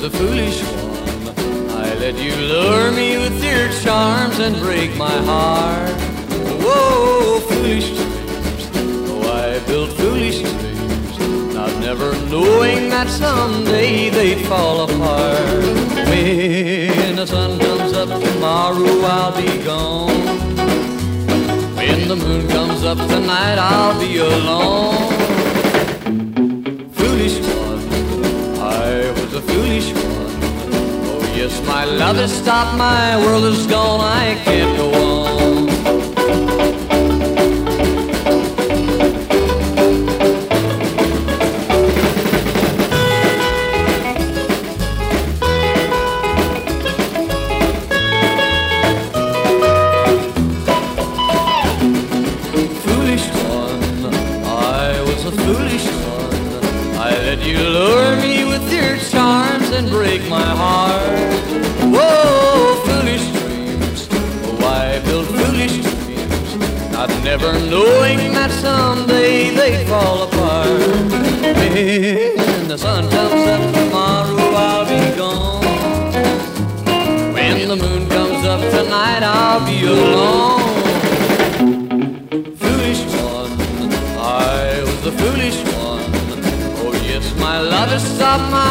a foolish one. I let you lure me with your charms and break my heart. Whoa, foolish dreams. Oh, I built foolish dreams, not never knowing that someday they'd fall apart. When the sun comes up tomorrow, I'll be gone. When the moon comes up tonight, I'll be alone. Foolish one, I was a foolish one. Oh yes, my love has stopped, my world is gone, I can't go on. Foolish one, I let you lure me with your charms and break my heart. Whoa, foolish dreams, oh, I built foolish dreams, not never knowing that someday they'd fall apart. When the sun comes up tomorrow, I'll be gone. When the moon comes up tonight, I'll be alone. The foolish one. Oh yes, my love has stopped, my